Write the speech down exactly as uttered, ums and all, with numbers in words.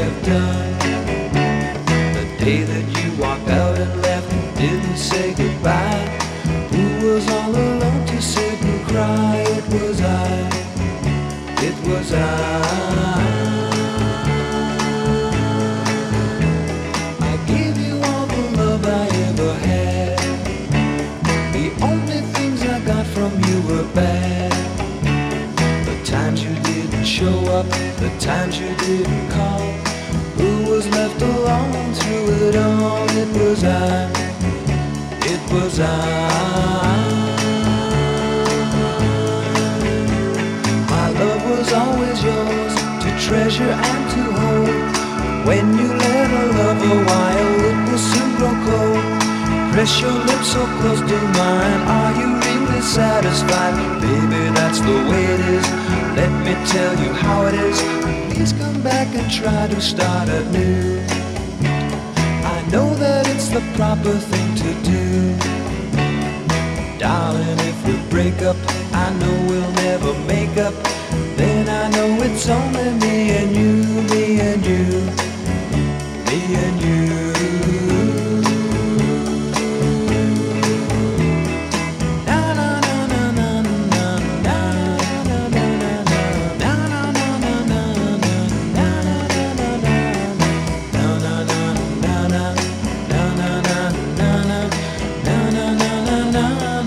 have done. The day that you walked out and left and didn't say goodbye. Who was all alone to sit and cry? It was I, it was I. I gave you all the love I ever had. The only things I got from you were bad. The times you didn't show up, the times you didn't call. Who was left alone through it all? It was I, it was I. My love was always yours, to treasure and to hold. When you let a love a while, it will soon grow cold. Press your lips so close to mine. Are you really satisfied? Baby, that's the way it is. Let me tell you how it is. Please come back and try to start anew. I know that it's the proper thing to do. Darling, if we break up, I know we'll never make up. Then I know it's only me and you, me and you, me and you. Na